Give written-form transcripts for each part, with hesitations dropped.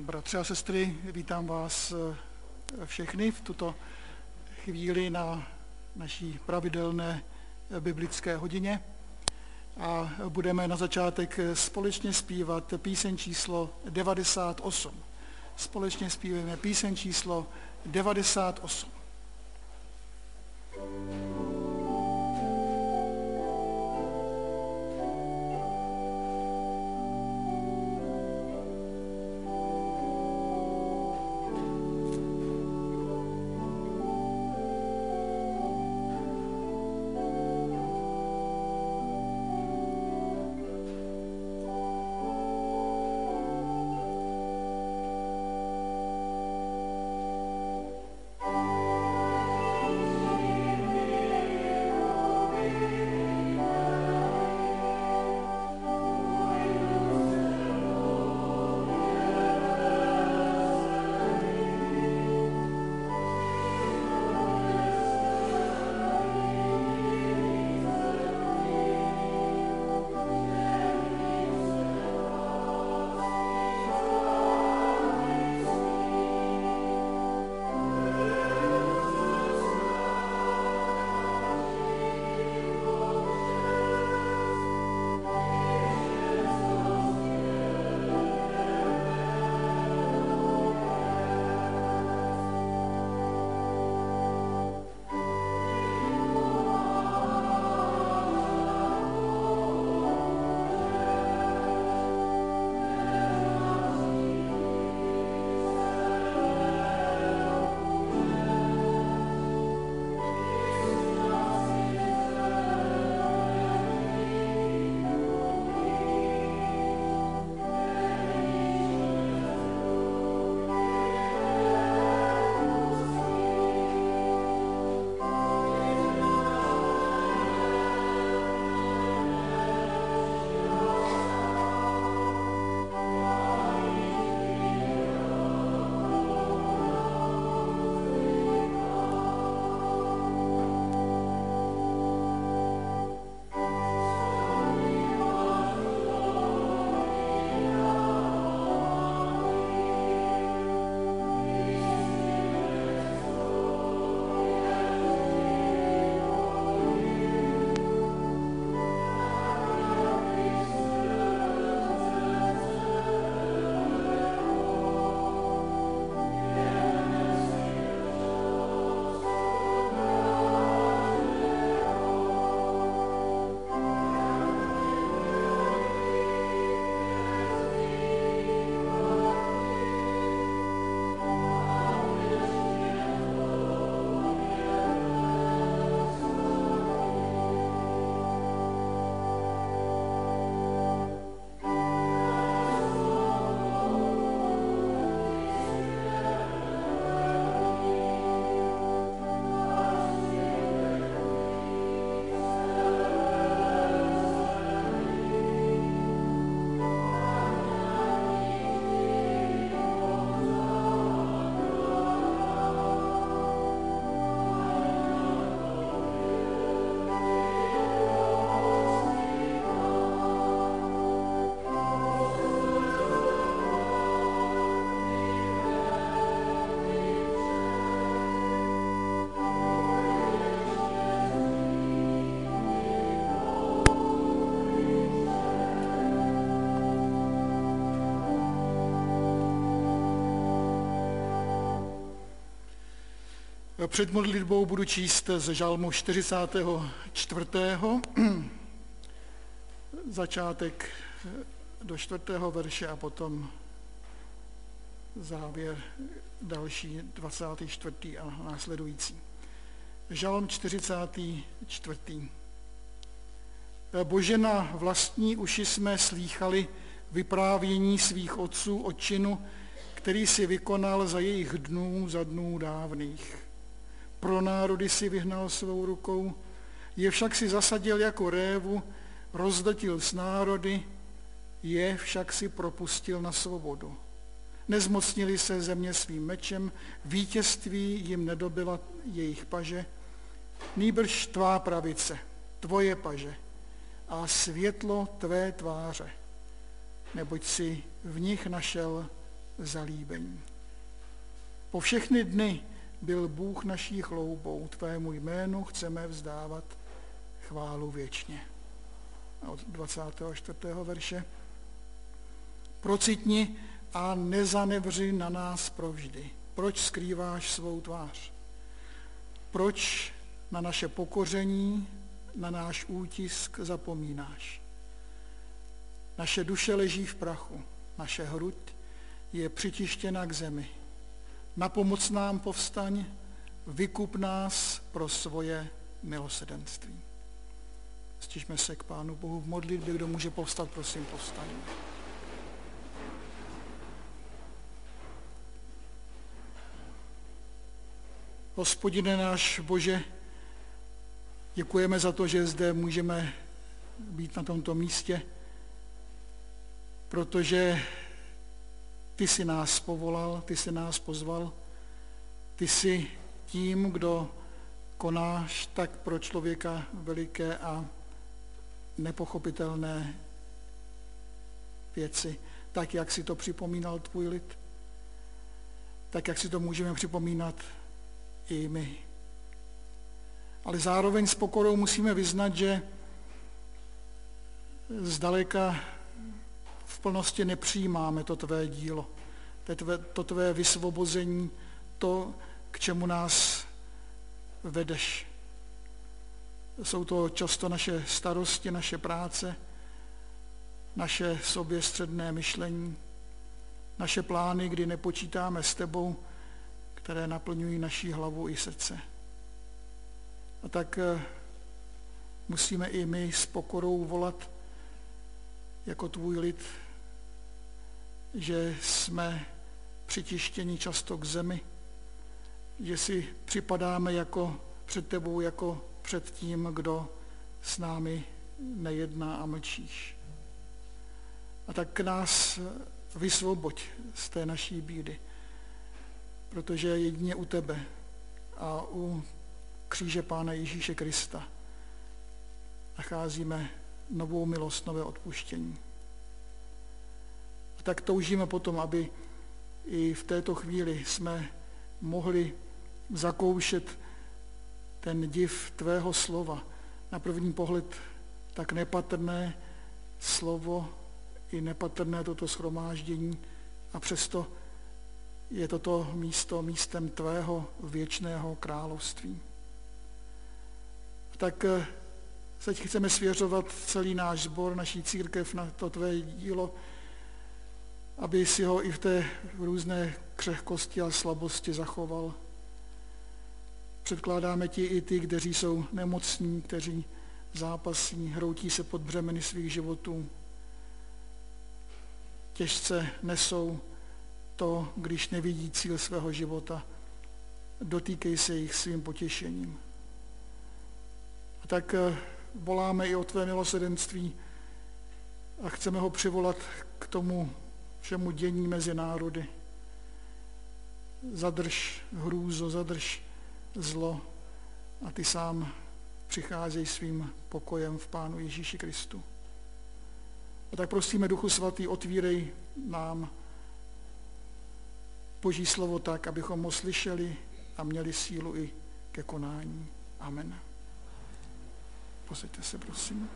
Bratři a sestry, vítám vás všechny v tuto chvíli na naší pravidelné biblické hodině a budeme na začátek společně zpívat píseň číslo 98. Společně zpíváme píseň číslo 98. Před modlitbou budu číst z žalmu 44. začátek do 4. verše a potom závěr další 24. a následující. Žalm 44. Bože, na vlastní uši jsme slýchali vyprávění svých otců o činu, který si vykonal za jejich dnů, za dnů dávných. Pro národy si vyhnal svou rukou, je však si zasadil jako révu, rozdrtil s národy, je však si propustil na svobodu. Nezmocnili se země svým mečem, vítězství jim nedobila jejich paže, nýbrž tvá pravice, tvoje paže a světlo tvé tváře, neboť si v nich našel zalíbení. Po všechny dny byl Bůh naší chloubou, tvému jménu chceme vzdávat chválu věčně. A od 24. verše. Procitni a nezanevři na nás provždy. Proč skrýváš svou tvář? Proč na naše pokoření, na náš útisk zapomínáš? Naše duše leží v prachu, naše hruď je přitištěna k zemi. Na pomoc nám povstaň, vykup nás pro svoje milosrdenství. Stižme se k Pánu Bohu v modlitbě, kdo může povstat, prosím, povstaň. Hospodine náš Bože, děkujeme za to, že zde můžeme být na tomto místě, protože ty jsi nás povolal, ty jsi nás pozval, ty jsi tím, kdo konáš tak pro člověka veliké a nepochopitelné věci, tak, jak si to připomínal tvůj lid, tak, jak si to můžeme připomínat i my. Ale zároveň s pokorou musíme vyznat, že zdaleka v plnosti nepřijímáme to tvé dílo, to tvé vysvobození, to, k čemu nás vedeš. Jsou to často naše starosti, naše práce, naše soběstředné myšlení, naše plány, kdy nepočítáme s tebou, které naplňují naší hlavu i srdce. A tak musíme i my s pokorou volat jako tvůj lid, že jsme přitištěni často k zemi, že si připadáme před tebou jako před tím, kdo s námi nejedná a mlčíš. A tak nás vysvoboď z té naší bídy, protože jedině u tebe a u kříže Pána Ježíše Krista nacházíme novou milost, nové odpuštění. A tak toužíme potom, aby i v této chvíli jsme mohli zakoušet ten div tvého slova. Na první pohled tak nepatrné slovo i nepatrné toto shromáždění a přesto je toto místo místem tvého věčného království. Tak teď chceme svěřovat celý náš sbor, naší církev na to tvé dílo, aby si ho i v té různé křehkosti a slabosti zachoval. Předkládáme ti i ty, kteří jsou nemocní, kteří zápasí, hroutí se pod břemeny svých životů. Těžce nesou to, když nevidí cíl svého života. Dotýkej se jich svým potěšením. A tak voláme i o tvé milosrdenství a chceme ho přivolat k tomu všemu dění mezi národy. Zadrž hrůzo, zadrž zlo a ty sám přicházej svým pokojem v Pánu Ježíši Kristu. A tak prosíme, Duchu Svatý, otvírej nám Boží slovo tak, abychom ho slyšeli a měli sílu i ke konání. Amen. Posaďte se, prosím.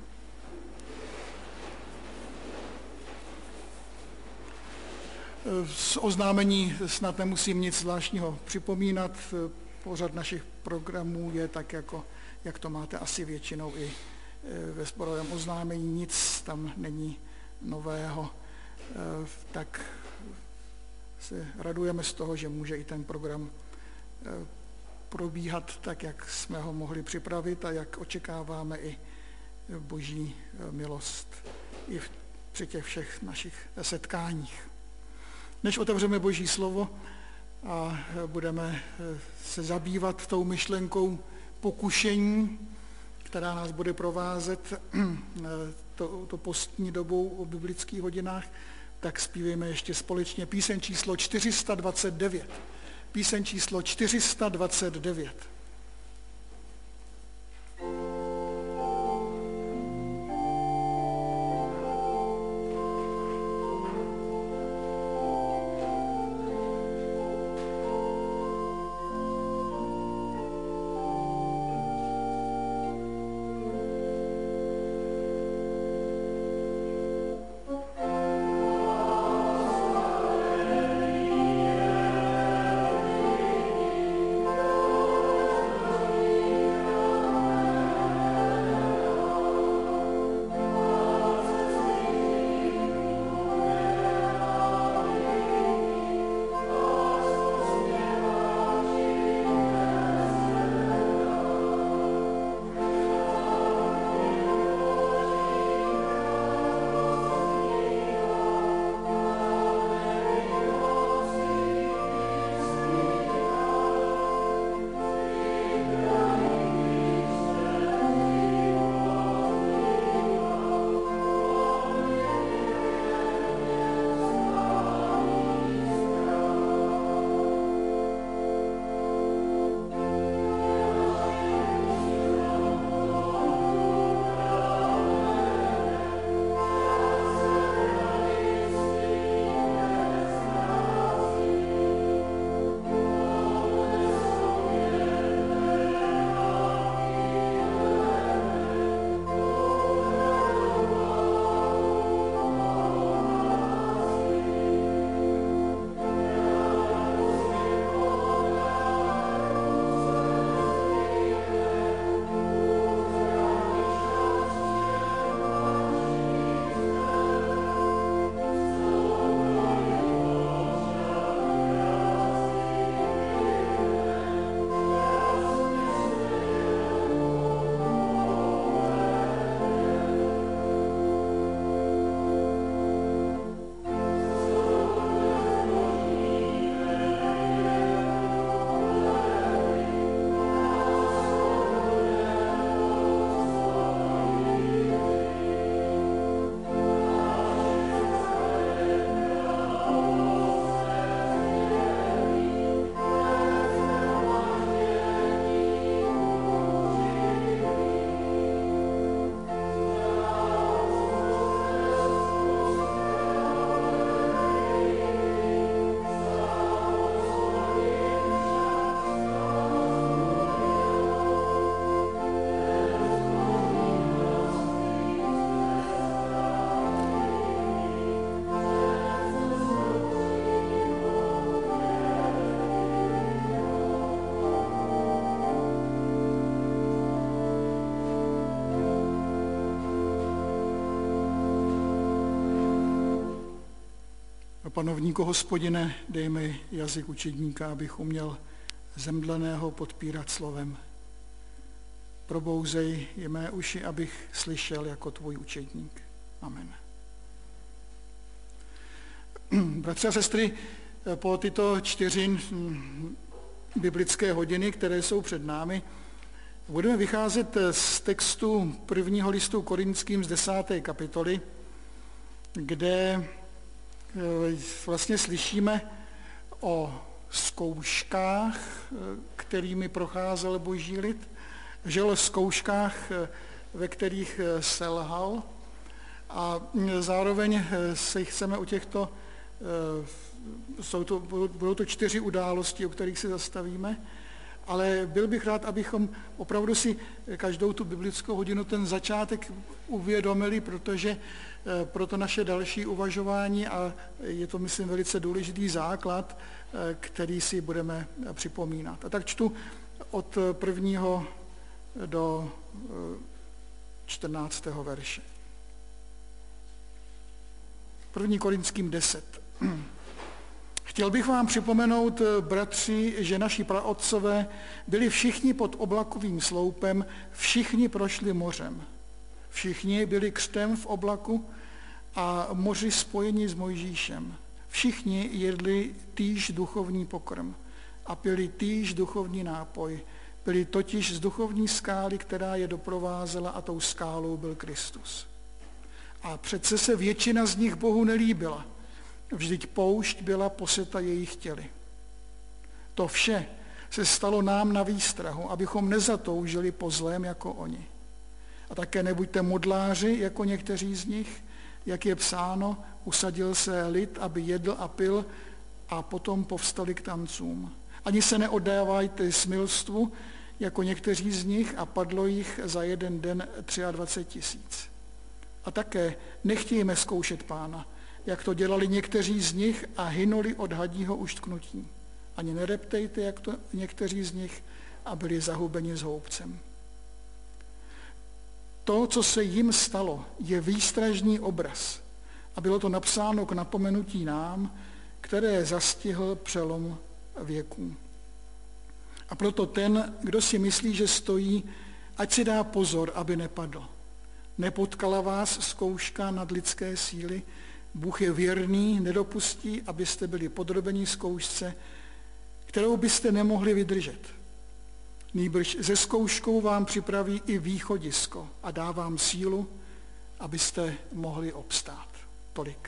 Z oznámení snad nemusím nic zvláštního připomínat. Pořad našich programů je tak, jak to máte asi většinou i ve sborovém oznámení. Nic tam není nového. Tak se radujeme z toho, že může i ten program probíhat tak, jak jsme ho mohli připravit a jak očekáváme i Boží milost i při těch všech našich setkáních. Než otevřeme Boží slovo a budeme se zabývat tou myšlenkou pokušení, která nás bude provázet to postní dobou o biblických hodinách, tak zpívejme ještě společně píseň číslo 429. Píseň číslo 429. Panovníku Hospodine, dej mi jazyk učedníka, abych uměl zemdleného podpírat slovem. Probouzej i mé uši, abych slyšel jako tvůj učedník. Amen. Bratři a sestry, po tyto 4 biblické hodiny, které jsou před námi, budeme vycházet z textu 1. listu Korinským z 10. kapitoly, kde vlastně slyšíme o zkouškách, kterými procházel boží lid, že o zkouškách, ve kterých selhal, a zároveň se chceme o těchto, budou to 4 události, o kterých se zastavíme, ale byl bych rád, abychom opravdu si každou tu biblickou hodinu ten začátek uvědomili, protože pro to naše další uvažování, a je to, myslím, velice důležitý základ, který si budeme připomínat. A tak čtu od 1. do 14. verše. 1. Korinským 10. Chtěl bych vám připomenout, bratři, že naši praotcové byli všichni pod oblakovým sloupem, všichni prošli mořem. Všichni byli křtem v oblaku a moři spojeni s Mojžíšem. Všichni jedli týž duchovní pokrm a pili týž duchovní nápoj. Byli totiž z duchovní skály, která je doprovázela, a tou skálou byl Kristus. A přece se většina z nich Bohu nelíbila. Vždyť poušť byla poseta jejich těly. To vše se stalo nám na výstrahu, abychom nezatoužili po zlém jako oni. A také nebuďte modláři, jako někteří z nich, jak je psáno, usadil se lid, aby jedl a pil, a potom povstali k tancům. Ani se neoddávajte smilstvu, jako někteří z nich, a padlo jich za jeden den 23 000. A také nechtějme zkoušet Pána, jak to dělali někteří z nich a hynuli od hadího uštknutí. Ani nereptejte, jak to někteří z nich, a byli zahubeni s houbcem. To, co se jim stalo, je výstražný obraz, a bylo to napsáno k napomenutí nám, které zastihl přelom věků. A proto ten, kdo si myslí, že stojí, ať si dá pozor, aby nepadl. Nepotkala vás zkouška nad lidské síly, Bůh je věrný, nedopustí, abyste byli podrobeni zkoušce, kterou byste nemohli vydržet. Nýbrž ze zkouškou vám připraví i východisko a dá vám sílu, abyste mohli obstát. Tolik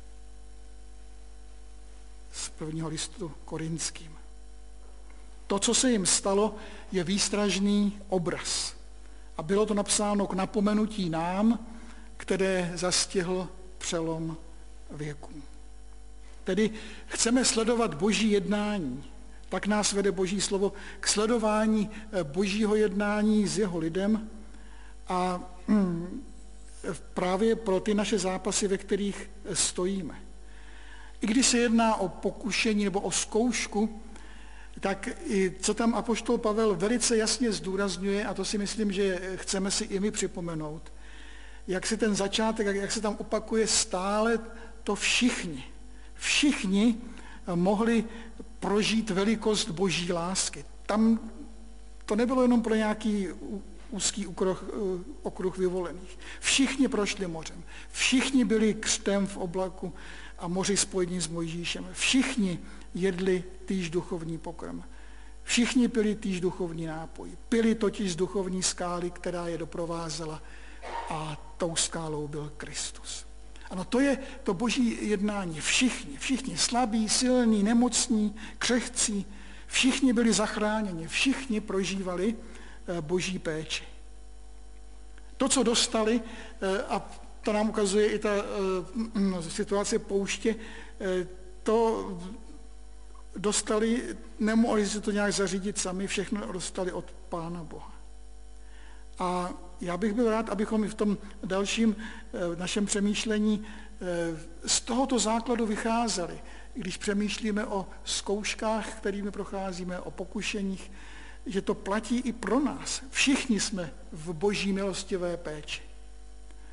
z 1. listu Korinským. To, co se jim stalo, je výstražný obraz. A bylo to napsáno k napomenutí nám, které zastihl přelom věků. Tedy chceme sledovat boží jednání. Tak nás vede boží slovo k sledování božího jednání s jeho lidem, a právě pro ty naše zápasy, ve kterých stojíme. I když se jedná o pokušení nebo o zkoušku, tak i co tam apoštol Pavel velice jasně zdůrazňuje, a to si myslím, že chceme si i my připomenout, jak se ten začátek, jak se tam opakuje stále to všichni. Všichni mohli prožít velikost boží lásky. Tam to nebylo jenom pro nějaký úzký okruh vyvolených. Všichni prošli mořem. Všichni byli křtem v oblaku a moři spojení s Mojžíšem. Všichni jedli týž duchovní pokrm. Všichni pili týž duchovní nápoj. Pili totiž z duchovní skály, která je doprovázela, a tou skálou byl Kristus. Ano, to je to boží jednání. Všichni slabí, silní, nemocní, křehcí, všichni byli zachráněni, všichni prožívali boží péči. To, co dostali, a to nám ukazuje i ta situace pouště, to dostali, nemohli si to nějak zařídit sami, všechno dostali od Pána Boha. A já bych byl rád, abychom i v tom dalším našem přemýšlení z tohoto základu vycházeli, když přemýšlíme o zkouškách, kterými procházíme, o pokušeních, že to platí i pro nás. Všichni jsme v boží milostivé péči.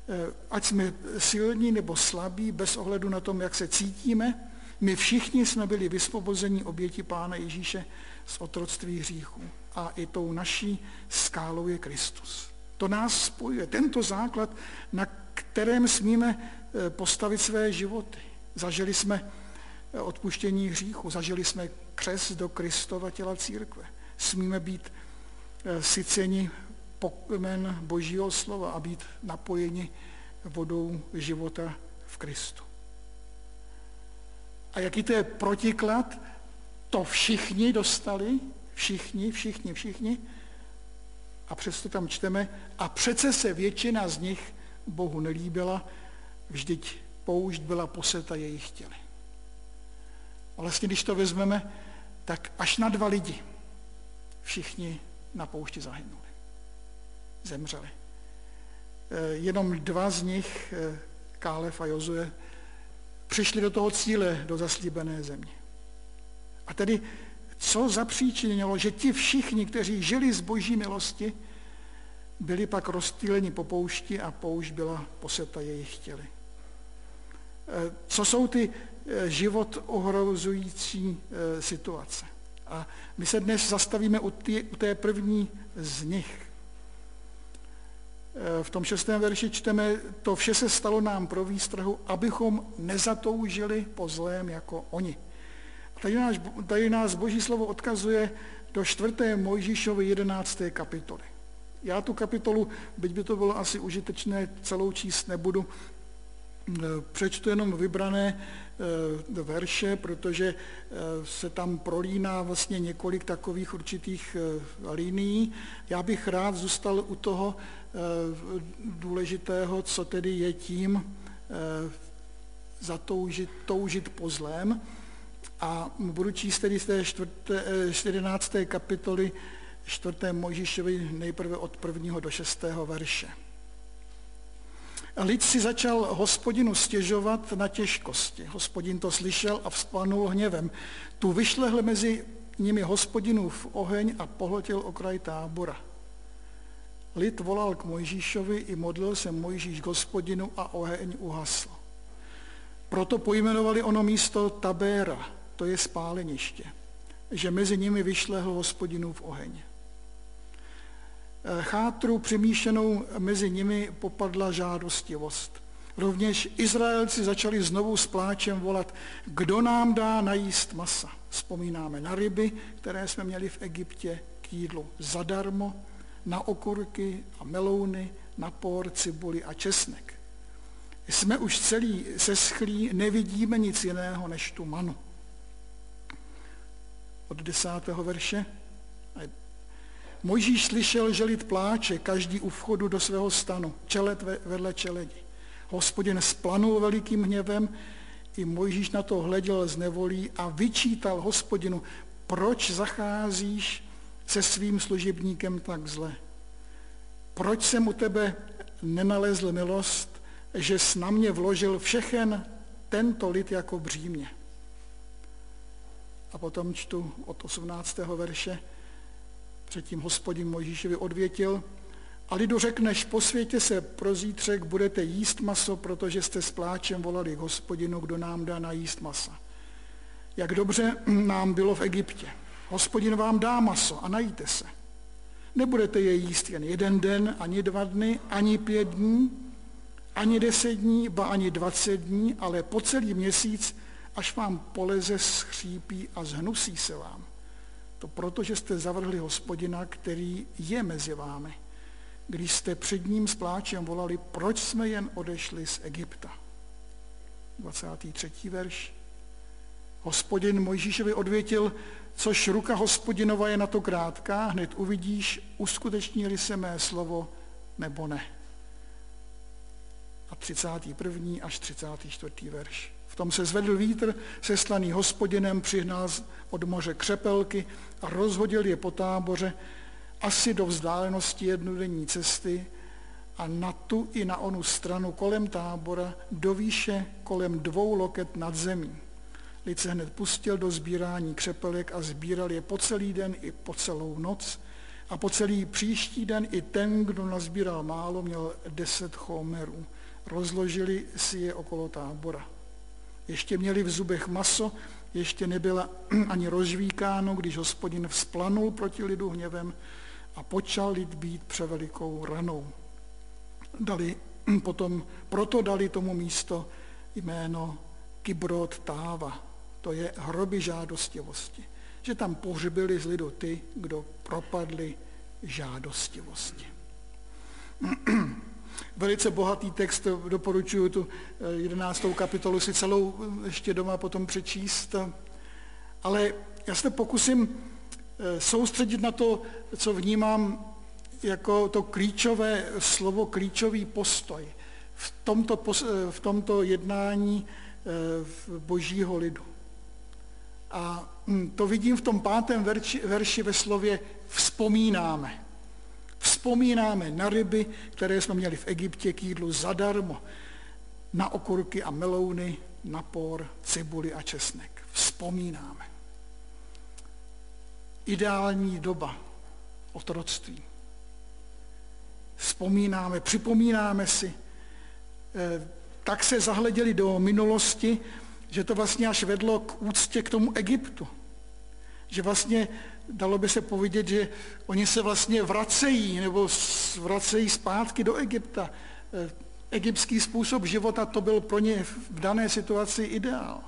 ať jsme silní nebo slabí, bez ohledu na tom, jak se cítíme, my všichni jsme byli vysvobozeni oběti Pána Ježíše z otroctví hříchu. A i tou naší skálou je Kristus. To nás spojuje. Tento základ, na kterém smíme postavit své životy. Zažili jsme odpuštění hříchu, zažili jsme křest do Kristova těla církve. Smíme být syceni pomen Božího slova a být napojeni vodou života v Kristu. A jaký to je protiklad? To všichni dostali, všichni. A přesto tam čteme, a přece se většina z nich Bohu nelíbila, vždyť poušť byla poseta jejich těly. A vlastně, když to vezmeme, tak až na 2 lidi všichni na poušti zahynuli. Zemřeli. Jenom 2 z nich, Kálev a Jozue, přišli do toho cíle, do zaslíbené země. A tedy, co zapříčinilo, že ti všichni, kteří žili z Boží milosti, byli pak rozptýleni po poušti a poušť byla poseta jejich těly. Co jsou ty život ohrozující situace? A my se dnes zastavíme u té první z nich. V tom 6. verši čteme, to vše se stalo nám pro výstrahu, abychom nezatoužili po zlém jako oni. Tady nás Boží slovo odkazuje do 4. Mojžíšovy 11. kapitoly. Já tu kapitolu, byť by to bylo asi užitečné, celou číst nebudu, přečtu jenom vybrané verše, protože se tam prolíná vlastně několik takových určitých linií. Já bych rád zůstal u toho důležitého, co tedy je tím toužit po zlém. A budu číst tedy z té 14. kapitoly 4. Mojžíšovi nejprve od 1. do 6. verše. Lid si začal Hospodinu stěžovat na těžkosti. Hospodin to slyšel a vzplanul hněvem. Tu vyšlehl mezi nimi Hospodinův oheň a pohltil okraj tábora. Lid volal k Mojžíšovi i modlil se Mojžíš k Hospodinu a oheň uhasl. Proto pojmenovali ono místo Tabéra, to je spáleniště, že mezi nimi vyšlehl Hospodinův oheň. Chátru přemíšenou mezi nimi popadla žádostivost. Rovněž Izraelci začali znovu s pláčem volat, kdo nám dá najíst masa. Vzpomínáme na ryby, které jsme měli v Egyptě k jídlu zadarmo, na okurky a melouny, na por, cibuli a česnek. Jsme už celý seschlí, nevidíme nic jiného než tu manu. Od 10. verše. Mojžíš slyšel, že lid pláče, každý u vchodu do svého stanu, čelet vedle čeledi. Hospodin splanul velikým hněvem, i Mojžíš na to hleděl z nevolí a vyčítal Hospodinu, proč zacházíš se svým služebníkem tak zle? Proč jsem u tebe nenalezl milost, že jsi na mě vložil všechen tento lid jako břímě? A potom čtu od 18. verše. Předtím Hospodin Mojžíšovi odvětil, a lidu řekneš, posvěťte se pro zítřek, budete jíst maso, protože jste s pláčem volali k Hospodinu, kdo nám dá najíst masa. Jak dobře nám bylo v Egyptě. Hospodin vám dá maso a najíte se. Nebudete je jíst jen 1 den, ani 2 dny, ani 5 dní, ani 10 dní, ba ani 20 dní, ale po celý měsíc, až vám poleze, schřípí a zhnusí se vám. To proto, že jste zavrhli Hospodina, který je mezi vámi. Když jste před ním s pláčem volali, proč jsme jen odešli z Egypta. 23. verš. Hospodin Mojžíšovi odvětil, což ruka Hospodinova je na to krátká, hned uvidíš, uskuteční-li se mé slovo, nebo ne. A 31. až 34. verš. V tom se zvedl vítr, seslaný Hospodinem, přihnal od moře křepelky a rozhodil je po táboře asi do vzdálenosti 1denní cesty a na tu i na onu stranu kolem tábora do výše kolem 2 loket nad zemí. Lid se hned pustil do sbírání křepelek a sbíral je po celý den i po celou noc a po celý příští den i ten, kdo nazbíral málo, měl 10 chomerů. Rozložili si je okolo tábora. Ještě měli v zubech maso, ještě nebyla ani rozžvíkáno, když Hospodin vzplanul proti lidu hněvem a počal lid být převelikou ranou. Proto dali tomu místo jméno Kibrot Táva, to je hroby žádostivosti. Že tam pohřbili z lidu ty, kdo propadli žádostivosti. Velice bohatý text, doporučuji tu 11. kapitolu si celou ještě doma potom přečíst, ale já se tokusím soustředit na to, co vnímám jako to klíčové slovo, klíčový postoj v tomto jednání božího lidu. A to vidím v tom 5. verši ve slově vzpomínáme. Vzpomínáme na ryby, které jsme měli v Egyptě k jídlu zadarmo, na okurky a melouny, na por, cibuli a česnek. Vzpomínáme. Ideální doba otroctví. Vzpomínáme, připomínáme si, tak se zahleděli do minulosti, že to vlastně až vedlo k úctě k tomu Egyptu. Že vlastně dalo by se povědět, že oni se vlastně vracejí zpátky do Egypta. Egyptský způsob života, to byl pro ně v dané situaci ideál.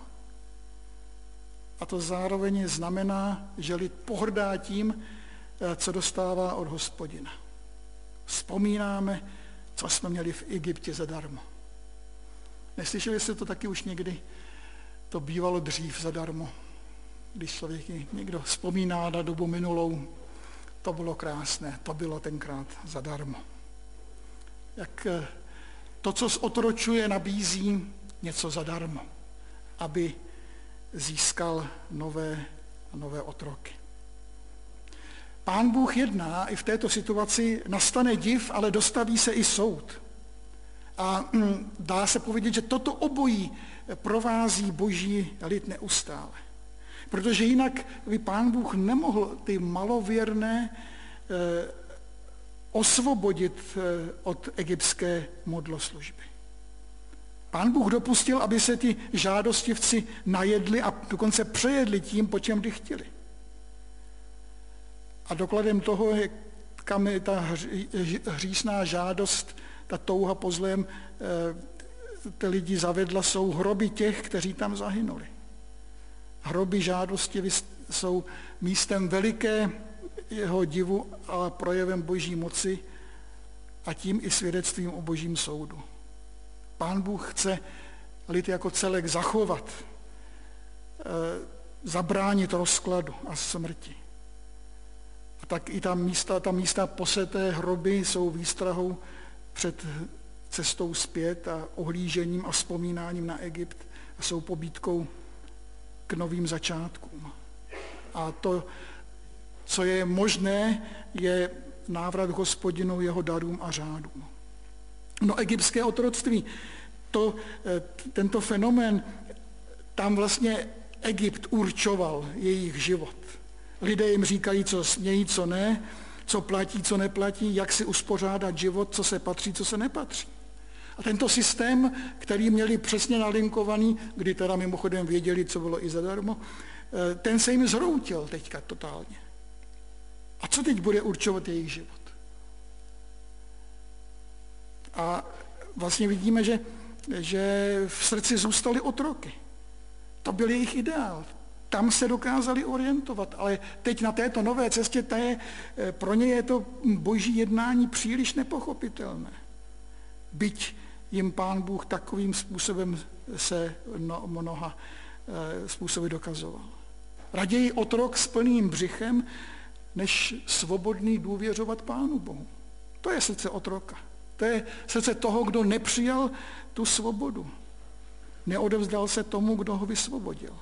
A to zároveň znamená, že lid pohrdá tím, co dostává od Hospodina. Vzpomínáme, co jsme měli v Egyptě zadarmo. Neslyšeli jste to taky už někdy? To bývalo dřív zadarmo. Když člověk někdo vzpomíná na dobu minulou, to bylo krásné, to bylo tenkrát zadarmo. Jak to, co zotročuje, nabízí něco zadarmo, aby získal nové otroky. Pán Bůh jedná i v této situaci, nastane div, ale dostaví se i soud. A dá se povědět, že toto obojí provází boží lid neustále. Protože jinak by Pán Bůh nemohl ty malověrné osvobodit od egyptské modloslužby. Pán Bůh dopustil, aby se ty žádostivci najedli a dokonce přejedli tím, po čem kdy chtěli. A dokladem toho, kam je ta hříšná žádost, ta touha po zlém, ty lidi zavedla, jsou hroby těch, kteří tam zahynuli. Hroby žádosti jsou místem velikého divu a projevem boží moci a tím i svědectvím o božím soudu. Pán Bůh chce lid jako celek zachovat, zabránit rozkladu a smrti. A tak i ta místa poseté hroby jsou výstrahou před cestou zpět a ohlížením a vzpomínáním na Egypt a jsou pobídkou k novým začátkům. A to, co je možné, je návrat k Hospodinu, jeho darům a řádům. No, egyptské otroctví, tento fenomén, tam vlastně Egypt určoval jejich život. Lidé jim říkají, co smějí, co ne, co platí, co neplatí, jak si uspořádat život, co se patří, co se nepatří. A tento systém, který měli přesně nalinkovaný, kdy teda mimochodem věděli, co bylo i zadarmo, ten se jim zhroutil teďka totálně. A co teď bude určovat jejich život? A vlastně vidíme, že v srdci zůstaly otroky. To byl jejich ideál. Tam se dokázali orientovat, ale teď na této nové cestě, pro ně je to boží jednání příliš nepochopitelné. Byť jim Pán Bůh takovým způsobem se mnoha způsoby dokazoval. Raději otrok s plným břichem, než svobodný důvěřovat Pánu Bohu. To je srdce otroka. To je srdce toho, kdo nepřijal tu svobodu. Neodevzdal se tomu, kdo ho vysvobodil.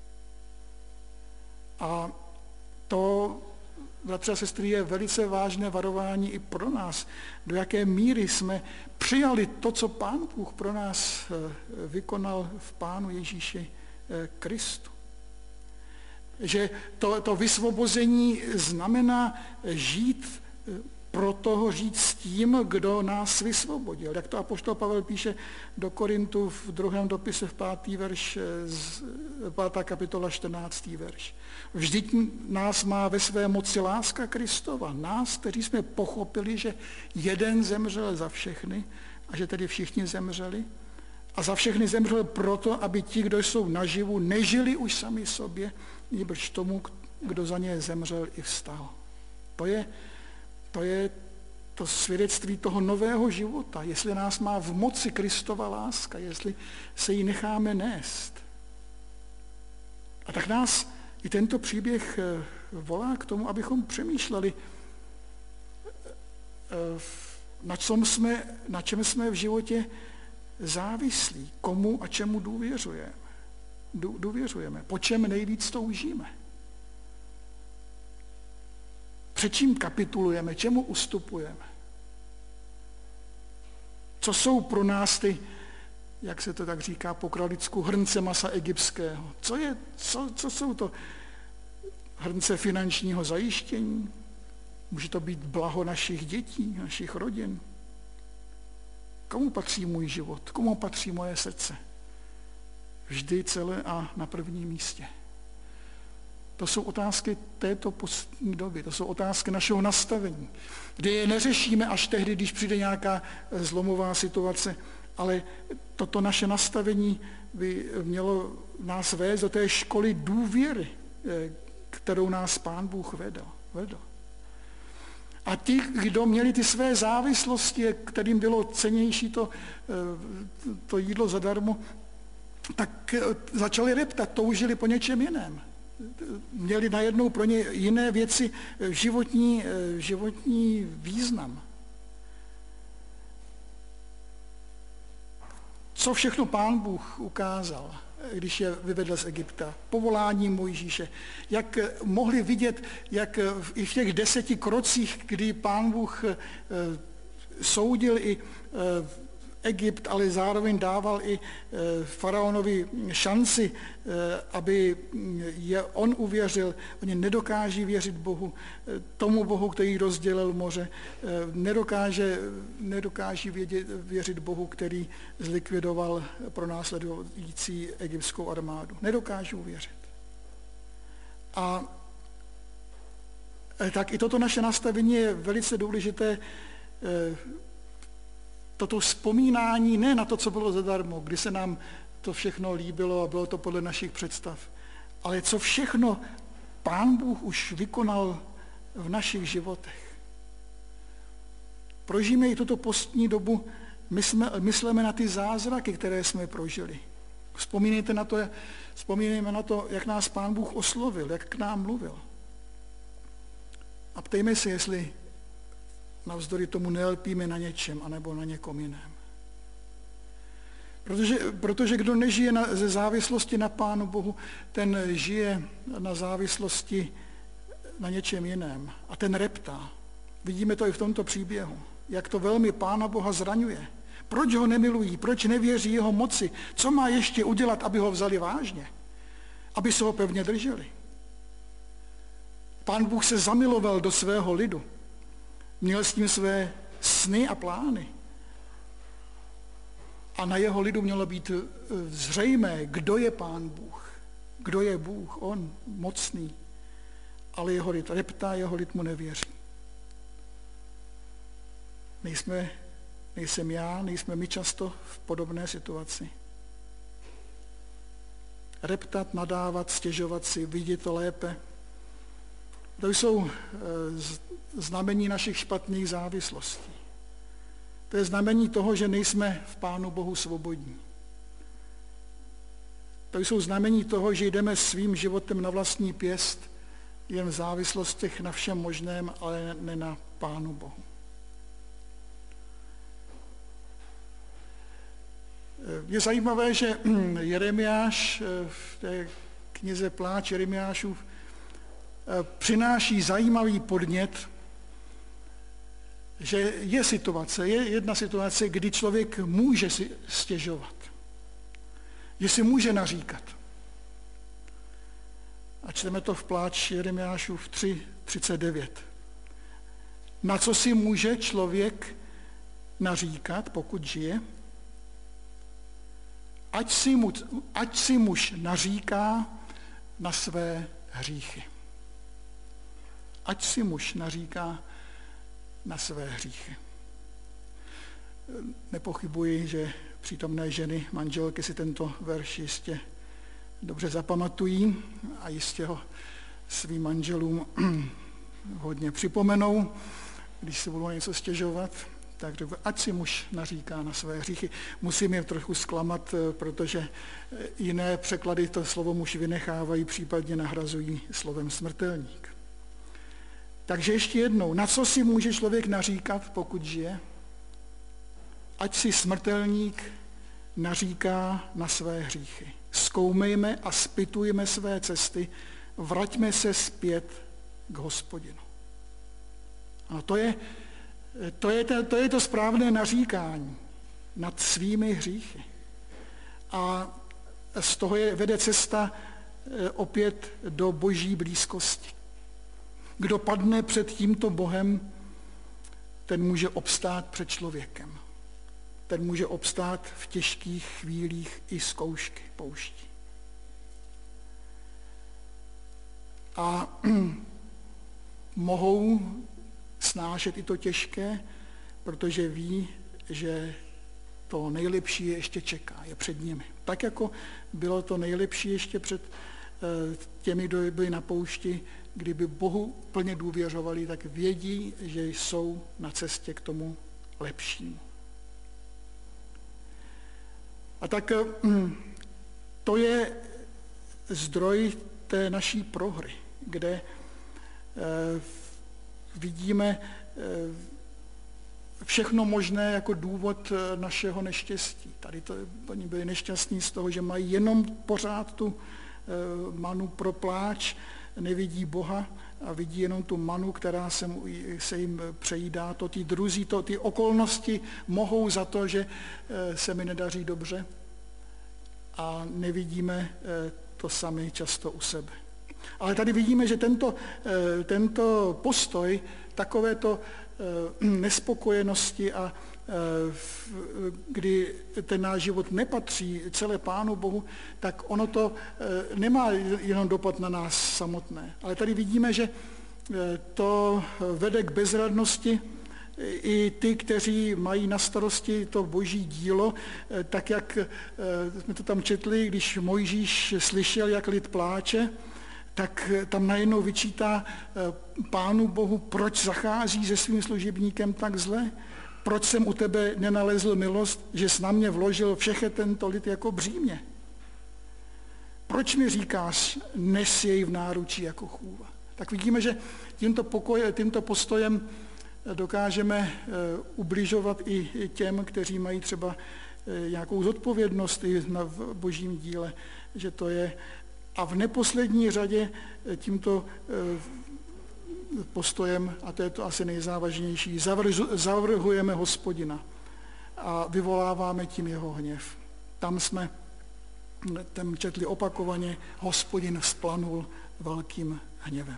A to, bratři a sestry, je velice vážné varování i pro nás, do jaké míry jsme přijali to, co Pán Bůh pro nás vykonal v Pánu Ježíši Kristu. Že to vysvobození znamená žít proto ho říct s tím, kdo nás vysvobodil. Jak to apoštol Pavel píše do Korintu v 2. dopise v 5. verš, 5. kapitola 14. verš. Vždyť nás má ve své moci láska Kristova. Nás, kteří jsme pochopili, že jeden zemřel za všechny a že tedy všichni zemřeli. A za všechny zemřel proto, aby ti, kdo jsou naživu, nežili už sami sobě, nýbrž tomu, kdo za ně zemřel i vstal. To je to svědectví toho nového života, jestli nás má v moci Kristova láska, jestli se jí necháme nést. A tak nás i tento příběh volá k tomu, abychom přemýšleli, na čem jsme v životě závislí, komu a čemu důvěřujeme, po čem nejvíc toužíme. Před čím kapitulujeme, čemu ustupujeme. Co jsou pro nás ty, jak se to tak říká po kralicku, hrnce masa egyptského? Co jsou to hrnce finančního zajištění? Může to být blaho našich dětí, našich rodin? Komu patří můj život? Komu patří moje srdce? Vždy, celé a na prvním místě. To jsou otázky této postní doby, to jsou otázky našeho nastavení, kde je neřešíme až tehdy, když přijde nějaká zlomová situace, ale toto naše nastavení by mělo nás vést do té školy důvěry, kterou nás Pán Bůh vedl. A ti, kdo měli ty své závislosti, kterým bylo cennější to jídlo zadarmo, tak začali reptat, toužili po něčem jiném. Měli najednou pro ně jiné věci životní význam. Co všechno Pán Bůh ukázal, když je vyvedl z Egypta, povolání Mojžíše, jak mohli vidět, jak i v těch 10 krocích, kdy Pán Bůh soudil i Egypt, ale zároveň dával i faraonovi šanci, aby on uvěřil. Oni nedokáží věřit Bohu, tomu Bohu, který rozdělil moře, nedokáží věřit Bohu, který zlikvidoval pronásledující egyptskou armádu. Nedokážou věřit. A tak i toto naše nastavení je velice důležité, toto vzpomínání ne na to, co bylo zadarmo, kdy se nám to všechno líbilo a bylo to podle našich představ, ale co všechno Pán Bůh už vykonal v našich životech. Prožijeme i tuto postní dobu, myslíme na ty zázraky, které jsme prožili. Vzpomínejme na to, jak nás Pán Bůh oslovil, jak k nám mluvil. A ptejme se, jestli navzdory tomu nelpíme na něčem, anebo na někom jiném. Protože kdo nežije ze závislosti na Pánu Bohu, ten žije na závislosti na něčem jiném. A ten reptá. Vidíme to i v tomto příběhu, jak to velmi Pána Boha zraňuje. Proč ho nemilují? Proč nevěří jeho moci? Co má ještě udělat, aby ho vzali vážně? Aby se ho pevně drželi? Pán Bůh se zamiloval do svého lidu. Měl s tím své sny a plány. A na jeho lidu mělo být zřejmé, kdo je Pán Bůh. Kdo je Bůh, on mocný. Ale jeho lid reptá, jeho lid mu nevěří. Nejsem já, nejsme my často v podobné situaci. Reptat, nadávat, stěžovat si, vidět to lépe. To jsou znamení našich špatných závislostí. To je znamení toho, že nejsme v Pánu Bohu svobodní. To jsou znamení toho, že jdeme svým životem na vlastní pěst, jen v závislostech na všem možném, ale ne na Pánu Bohu. Je zajímavé, že Jeremiáš v té knize Pláč Jeremiášův přináší zajímavý podnět, že je jedna situace, kdy člověk může si stěžovat, že si může naříkat. A čteme to v Pláč Jeremiášův 3:39. Na co si může člověk naříkat, pokud žije? Ať si muž naříká na své hříchy. Ať si muž naříká na své hříchy. Nepochybuji, že přítomné ženy, manželky si tento verš jistě dobře zapamatují a jistě ho svým manželům hodně připomenou, když se budou něco stěžovat. Tak řekl, ať si muž naříká na své hříchy. Musím je trochu zklamat, protože jiné překlady to slovo muž vynechávají, případně nahrazují slovem smrtelník. Takže ještě jednou, na co si může člověk naříkat, pokud žije? Ať si smrtelník naříká na své hříchy. Zkoumejme a zpytujme své cesty, vraťme se zpět k Hospodinu. A to je to správné naříkání nad svými hříchy. A z toho vede cesta opět do boží blízkosti. Kdo padne před tímto Bohem, ten může obstát před člověkem. Ten může obstát v těžkých chvílích i zkoušky pouští. A mohou snášet i to těžké, protože ví, že to nejlepší je ještě čeká, je před nimi. Tak jako bylo to nejlepší ještě před těmi, kdo byli na poušti, kdyby Bohu plně důvěřovali, tak vědí, že jsou na cestě k tomu lepšímu. A tak to je zdroj té naší prohry, kde vidíme všechno možné jako důvod našeho neštěstí. Tady oni byli nešťastní z toho, že mají jenom pořád tu manu pro pláč, nevidí Boha a vidí jenom tu manu, která se jim přejídá. To ty druzí, ty okolnosti mohou za to, že se mi nedaří dobře a nevidíme to sami často u sebe. Ale tady vidíme, že tento postoj, takovéto nespokojenosti a kdy ten náš život nepatří celé Pánu Bohu, tak ono to nemá jenom dopad na nás samotné. Ale tady vidíme, že to vede k bezradnosti i ty, kteří mají na starosti to boží dílo, tak jak jsme to tam četli, když Mojžíš slyšel, jak lid pláče, tak tam najednou vyčítá Pánu Bohu, proč zachází se svým služebníkem tak zle, proč jsem u tebe nenalezl milost, že jsi na mě vložil všechny tento lid jako břímě. Proč mi říkáš, nes jej v náručí jako chůva? Tak vidíme, že tímto postojem dokážeme ubližovat i těm, kteří mají třeba nějakou zodpovědnost i na božím díle, že to je. A v neposlední řadě tímto postojem, a to je to asi nejzávažnější, zavrhujeme Hospodina a vyvoláváme tím jeho hněv. Tam jsme četli opakovaně, Hospodin vzplanul velkým hněvem.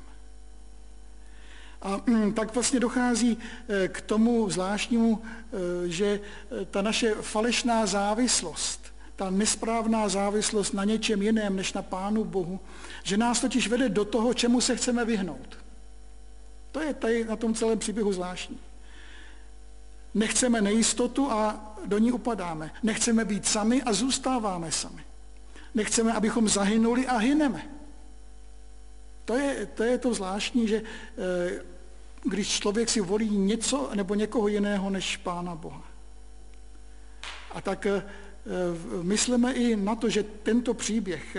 A tak vlastně dochází k tomu zvláštnímu, že ta naše falešná závislost, ta nesprávná závislost na něčem jiném než na Pánu Bohu, že nás totiž vede do toho, čemu se chceme vyhnout. To je tady na tom celém příběhu zvláštní. Nechceme nejistotu a do ní upadáme. Nechceme být sami a zůstáváme sami. Nechceme, abychom zahynuli a hyneme. To je to zvláštní, že když člověk si volí něco nebo někoho jiného než Pána Boha. A tak myslíme i na to, že tento příběh,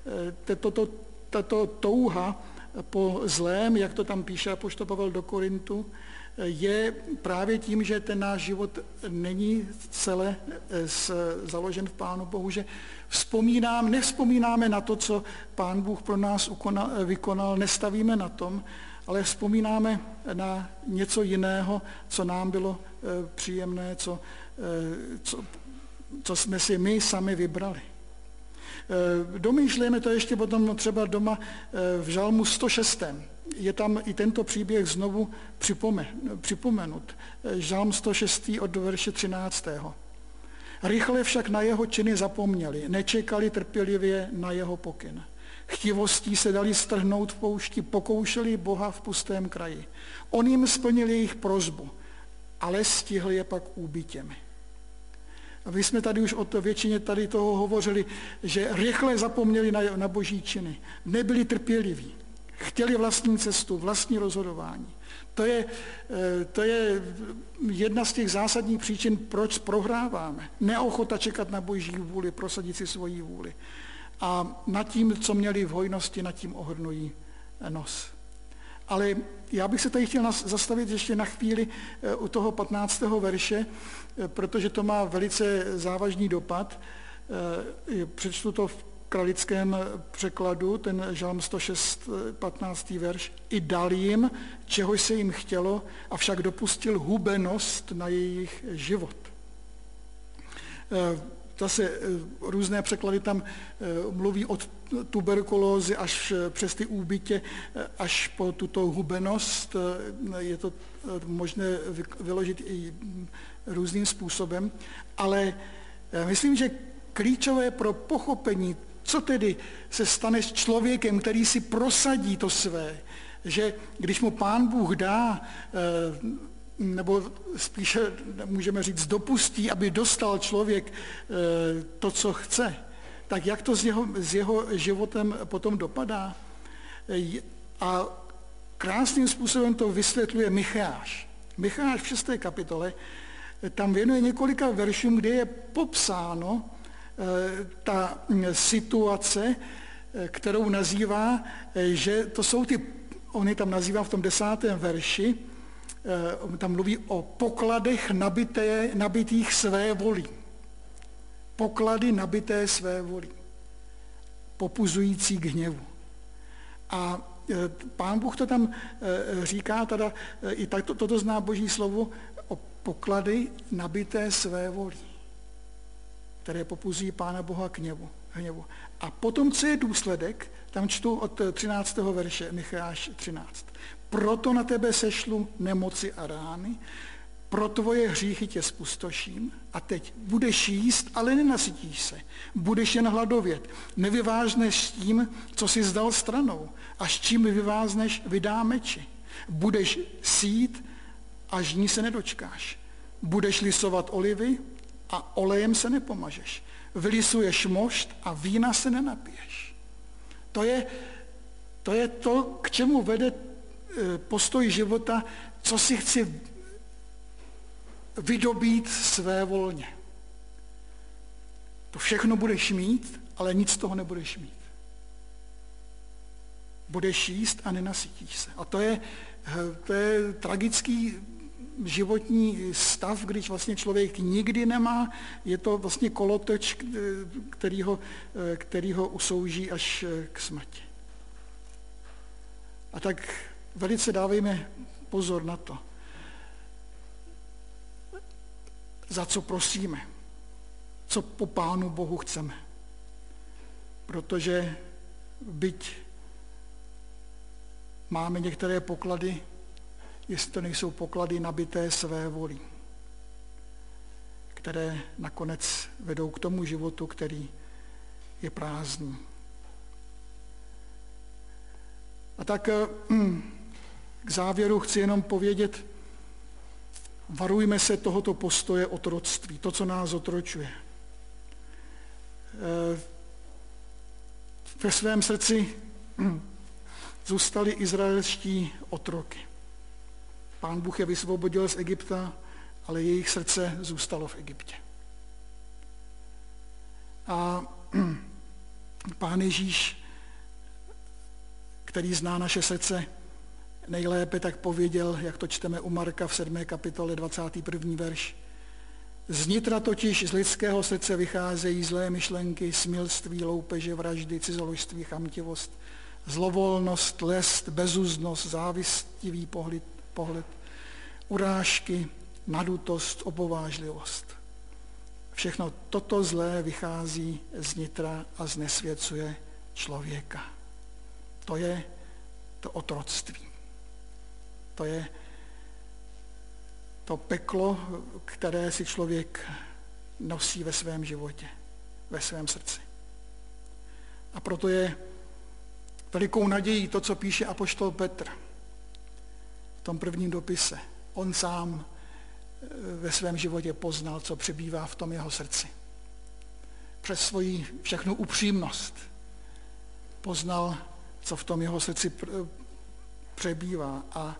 tato touha po zlém, jak to tam píše apoštol Pavel do Korintu, je právě tím, že ten náš život není celé založen v Pánu Bohu, že nevzpomínáme na to, co Pán Bůh pro nás vykonal, nestavíme na tom, ale vzpomínáme na něco jiného, co nám bylo příjemné, co jsme si my sami vybrali. Domýšlíme to ještě potom třeba doma v Žalmu 106. je tam i tento příběh znovu připomenut. Žalm 106. od verše 13. Rychle však na jeho činy zapomněli, nečekali trpělivě na jeho pokyn. Chtivostí se dali strhnout v poušti, pokoušeli Boha v pustém kraji. On jim splnil jejich prosbu, ale stihl je pak úbytěmi. A my jsme tady už o většině tady toho hovořili, že rychle zapomněli na boží činy, nebyli trpěliví, chtěli vlastní cestu, vlastní rozhodování. To je jedna z těch zásadních příčin, proč prohráváme. Neochota čekat na boží vůli, prosadit si svoji vůli. A nad tím, co měli v hojnosti, nad tím ohrnují nos. Ale já bych se tady chtěl zastavit ještě na chvíli u toho 15. verše, protože to má velice závažný dopad. Přečtu to v kralickém překladu, ten žalm 106, 15. verš. I dal jim, čehož se jim chtělo, avšak dopustil hubenost na jejich život. Zase různé překlady tam mluví od tuberkulózy až přes ty úbytě, až po tuto hubenost. Je to možné vyložit i různým způsobem, ale myslím, že klíčové pro pochopení, co tedy se stane s člověkem, který si prosadí to své, že když mu Pán Bůh dá, nebo spíše můžeme říct, dopustí, aby dostal člověk to, co chce, tak jak to s jeho životem potom dopadá? A krásným způsobem to vysvětluje Micheáš. Micheáš v 6. kapitole tam věnuje několika veršům, kde je popsáno ta situace, kterou nazývá, že to jsou on je tam nazývá v tom 10. verši, tam mluví o pokladech nabitých své volí. Poklady nabité své volí, popuzující k hněvu. A Pán Bůh to tam říká, teda, i toto zná Boží slovo, o poklady nabité své volí, které popuzují Pána Boha k hněvu. A potom, co je důsledek, tam čtu od 13. verše, Micheáš 13. Proto na tebe sešlu nemoci a rány, pro tvoje hříchy tě spustoším. A teď budeš jíst, ale nenasytíš se. Budeš jen hladovět. Nevyvázneš s tím, co jsi zdal stranou. A s čím vyvázneš, vydá meči. Budeš sít a žní se nedočkáš. Budeš lisovat olivy a olejem se nepomažeš. Vylisuješ mošt a vína se nenapiješ. To je to, k čemu vede postoj života, co si chci vydobít své volně. To všechno budeš mít, ale nic z toho nebudeš mít. Budeš jíst a nenasytíš se. A to je tragický životní stav, když vlastně člověk nikdy nemá, je to vlastně kolotoč, který ho usouží až k smrti. A tak velice dávejme pozor na to, za co prosíme, co po Pánu Bohu chceme. Protože byť máme některé poklady, jestli to nejsou poklady nabité své volí, které nakonec vedou k tomu životu, který je prázdný. A tak k závěru chci jenom povědět, varujme se tohoto postoje otroctví, to, co nás otročuje. Ve svém srdci zůstali izraelští otroky. Pán Bůh je vysvobodil z Egypta, ale jejich srdce zůstalo v Egyptě. A Pán Ježíš, který zná naše srdce nejlépe, tak pověděl, jak to čteme u Marka v 7. kapitole 21. verš. Znitra totiž z lidského srdce vycházejí zlé myšlenky, smilství, loupeže, vraždy, cizoložství, chamtivost, zlovolnost, lest, bezuzdnost, závistivý pohled, urážky, nadutost, opovážlivost. Všechno toto zlé vychází z nitra a znesvěcuje člověka. To je to otroctví. To je to peklo, které si člověk nosí ve svém životě, ve svém srdci. A proto je velikou nadějí to, co píše apoštol Petr v tom prvním dopise. On sám ve svém životě poznal, co přebývá v tom jeho srdci. Přes svoji všechnu upřímnost poznal, co v tom jeho srdci přebývá. A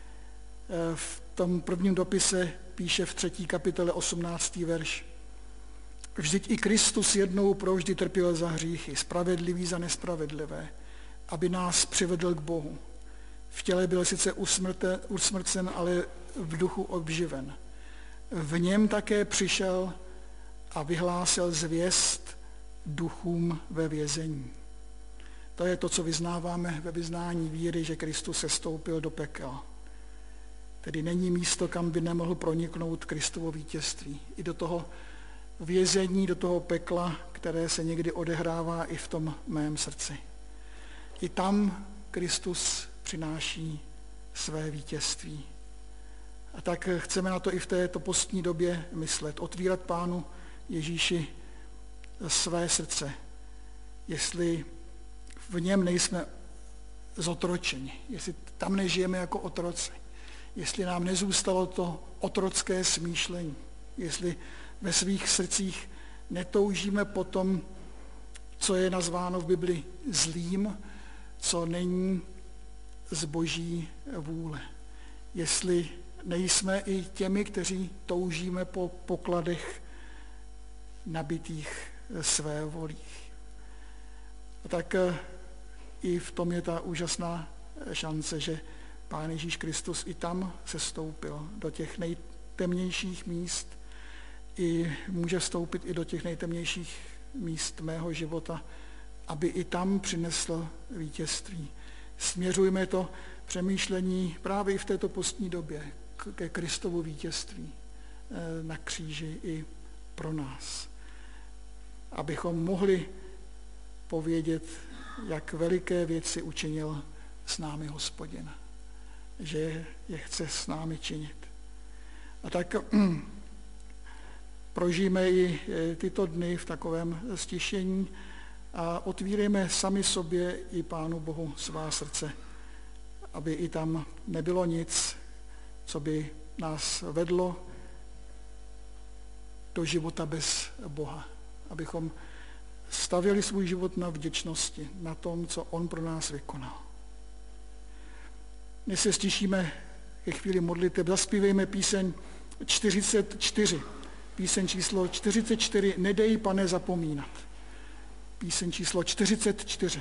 v tom prvním dopise píše v 3. kapitole 18. verš. Vždyť i Kristus jednou provždy trpěl za hříchy, spravedlivý za nespravedlivé, aby nás přivedl k Bohu. V těle byl sice usmrcen, ale v duchu obživen. V něm také přišel a vyhlásil zvěst duchům ve vězení. To je to, co vyznáváme ve vyznání víry, že Kristus sestoupil do pekel. Tedy není místo, kam by nemohl proniknout Kristovo vítězství. I do toho vězení, do toho pekla, které se někdy odehrává i v tom mém srdci. I tam Kristus přináší své vítězství. A tak chceme na to i v této postní době myslet. Otvírat Pánu Ježíši své srdce, jestli v něm nejsme zotročeni, jestli tam nežijeme jako otroci, jestli nám nezůstalo to otrocké smýšlení, jestli ve svých srdcích netoužíme po tom, co je nazváno v Bibli zlým, co není z Boží vůle. Jestli nejsme i těmi, kteří toužíme po pokladech nabitých své volí. A tak i v tom je ta úžasná šance, že Pán Ježíš Kristus i tam sestoupil do těch nejtemnějších míst, i může vstoupit i do těch nejtemnějších míst mého života, aby i tam přinesl vítězství. Směřujme to přemýšlení právě i v této postní době ke Kristovu vítězství na kříži i pro nás. Abychom mohli povědět, jak veliké věci učinil s námi Hospodin, že je chce s námi činit. A tak prožijeme i tyto dny v takovém stišení a otvírejme sami sobě i Pánu Bohu svá srdce, aby i tam nebylo nic, co by nás vedlo do života bez Boha. Abychom stavěli svůj život na vděčnosti, na tom, co on pro nás vykonal. Než se stišíme ke chvíli modliteb, zaspívejme píseň 44. Píseň číslo 44, Nedej, Pane, zapomínat. Píseň číslo 44.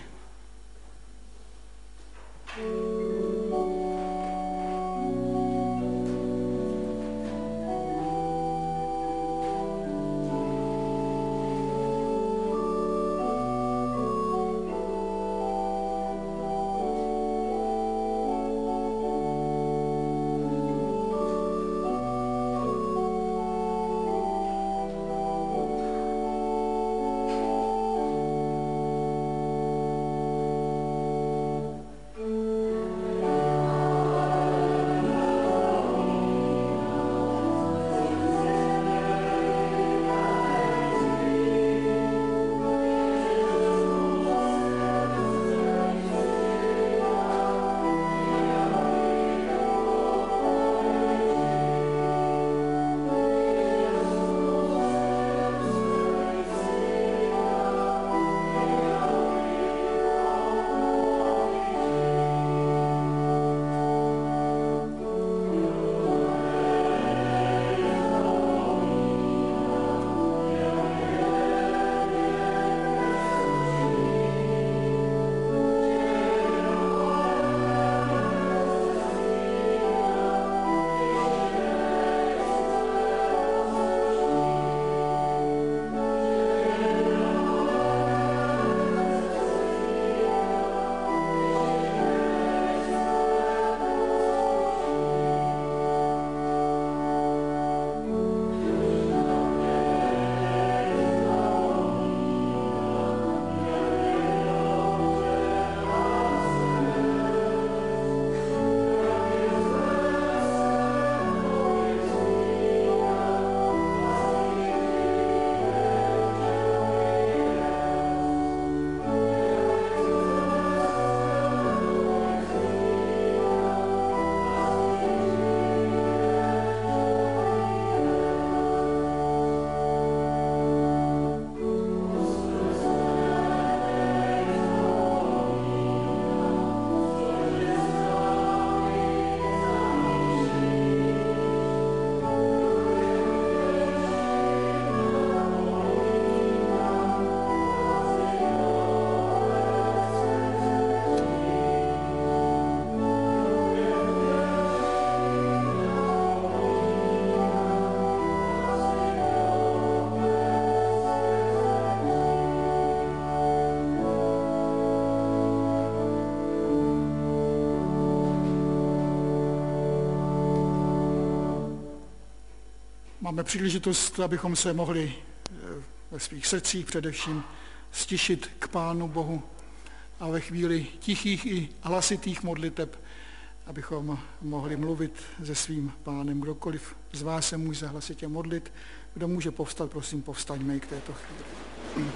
Máme příležitost, abychom se mohli ve svých srdcích především stišit k Pánu Bohu a ve chvíli tichých i hlasitých modliteb, abychom mohli mluvit se svým Pánem. Kdokoliv z vás se může hlasitě modlit, kdo může povstat, prosím, povstaňme i k této chvíli.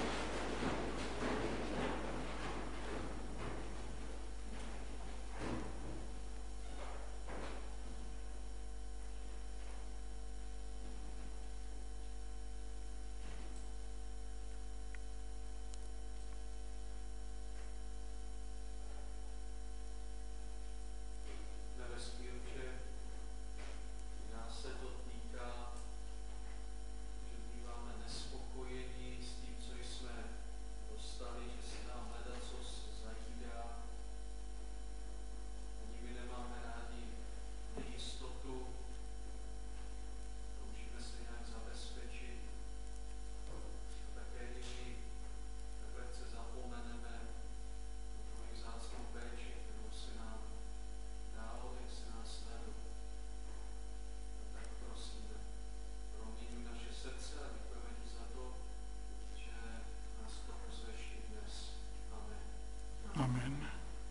Amen.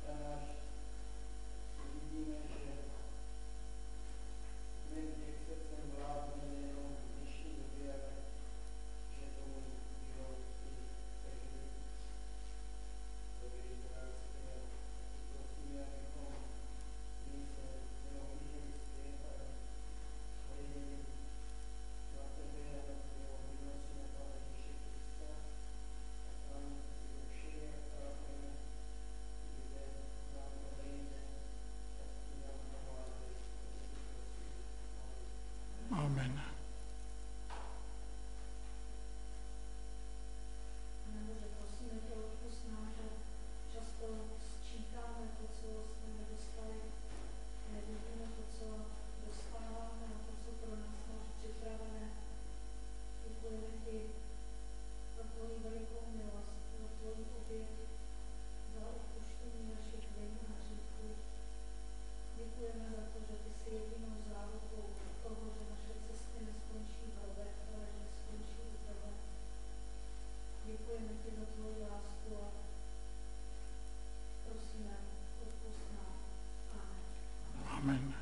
Amen. Amen.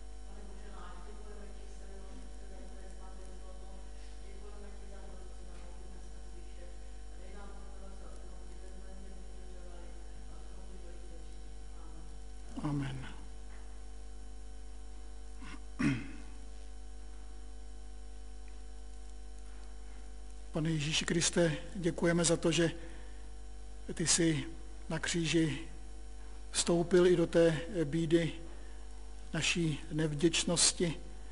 Amen. Pane Ježíši Kriste, děkujeme za to, že ty jsi na kříži vstoupil i do té bídy naší nevděčnosti,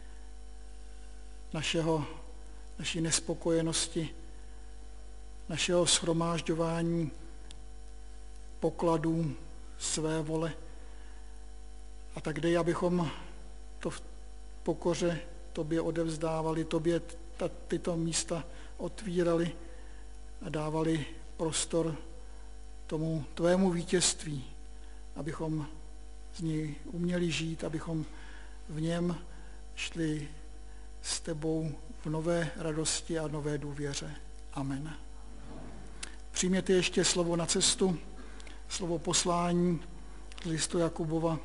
naší nespokojenosti, našeho shromážďování pokladů své vole. A tak dej, abychom to v pokoře tobě odevzdávali, tobě tyto místa otvírali a dávali prostor tomu tvému vítězství, abychom z něj uměli žít, abychom v něm šli s tebou v nové radosti a nové důvěře. Amen. Přijměte ještě slovo na cestu, slovo poslání z listu Jakubova.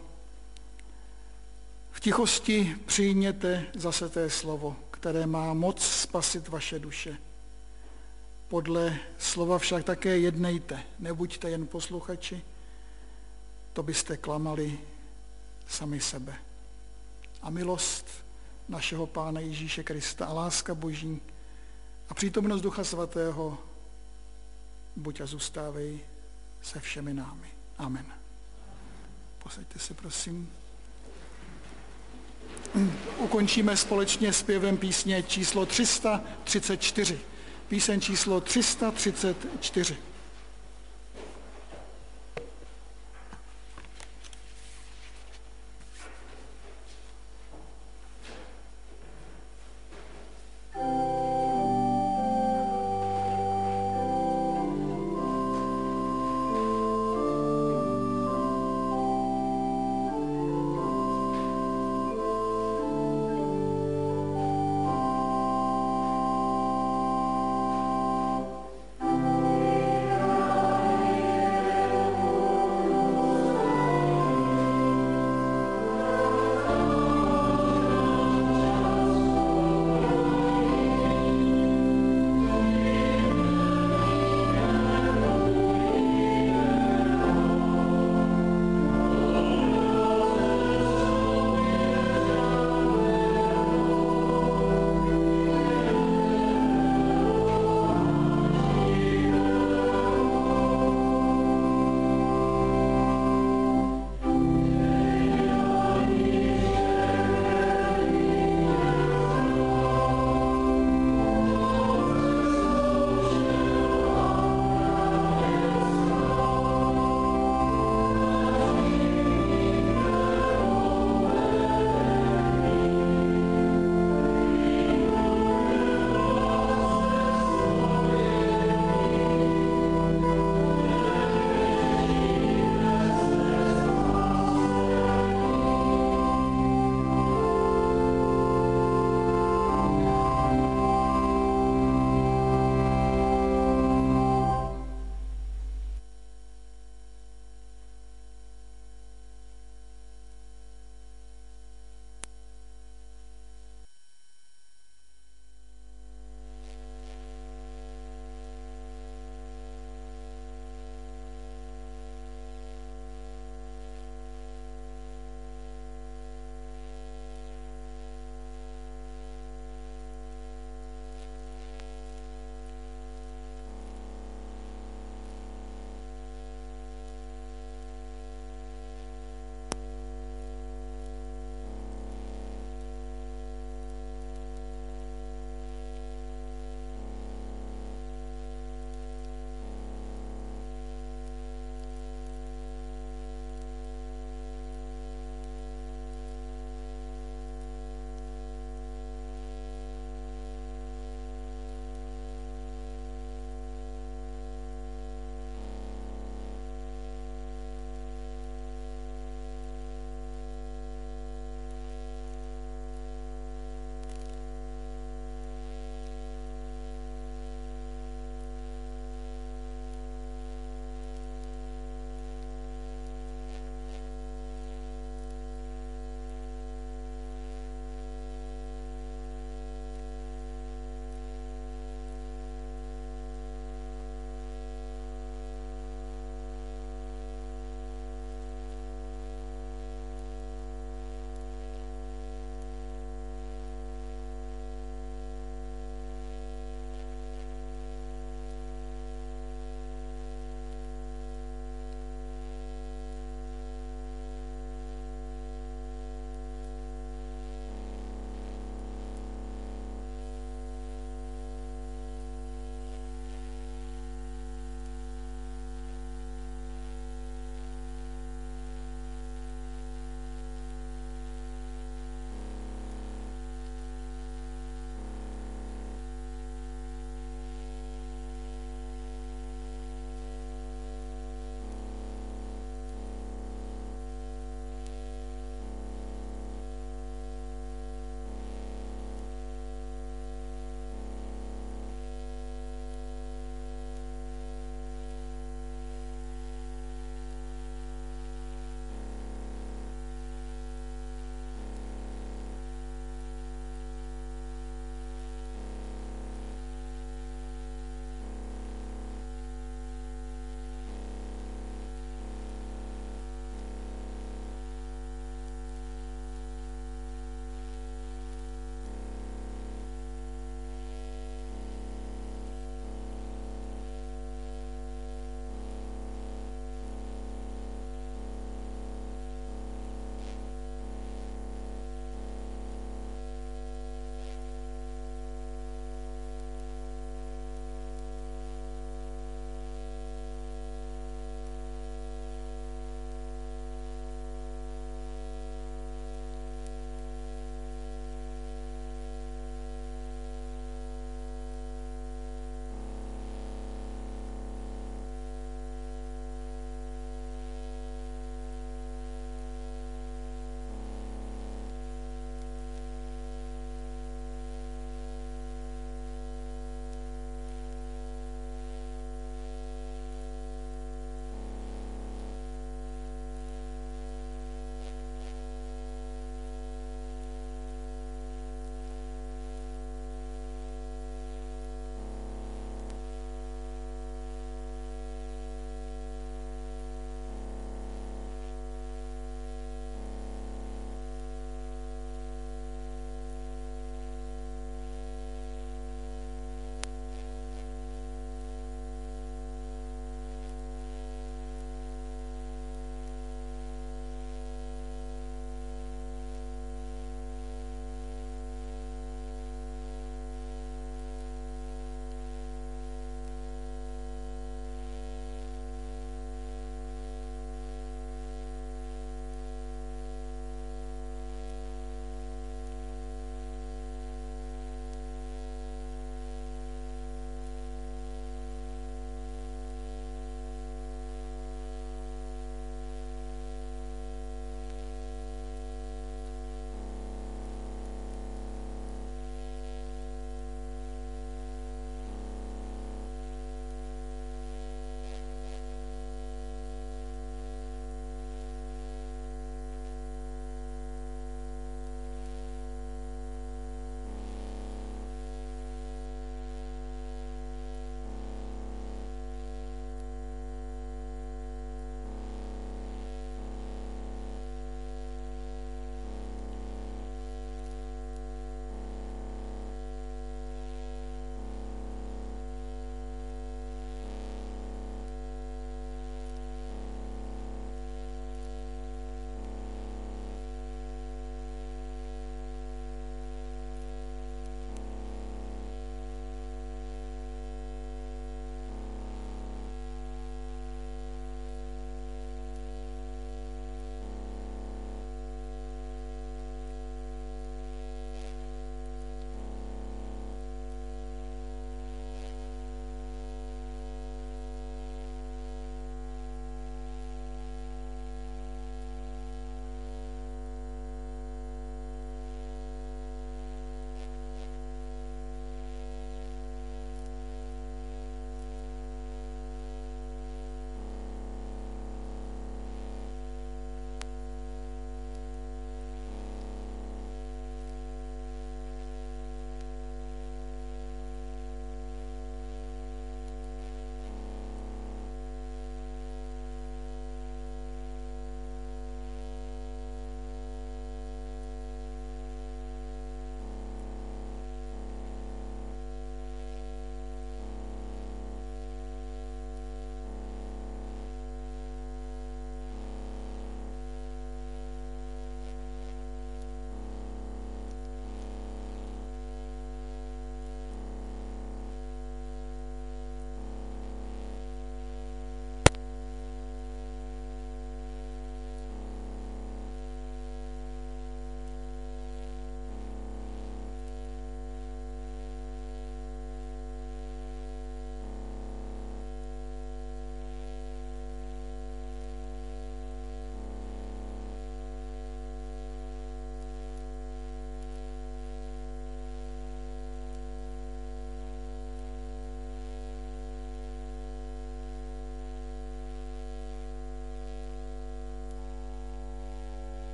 V tichosti přijměte zase té slovo, které má moc spasit vaše duše. Podle slova však také jednejte, nebuďte jen posluchači, to byste klamali sami sebe. A milost našeho Pána Ježíše Krista a láska Boží a přítomnost Ducha Svatého buď a zůstávej se všemi námi. Amen. Posaďte se, prosím. Ukončíme společně zpěvem písně číslo 334. Píseň číslo 334.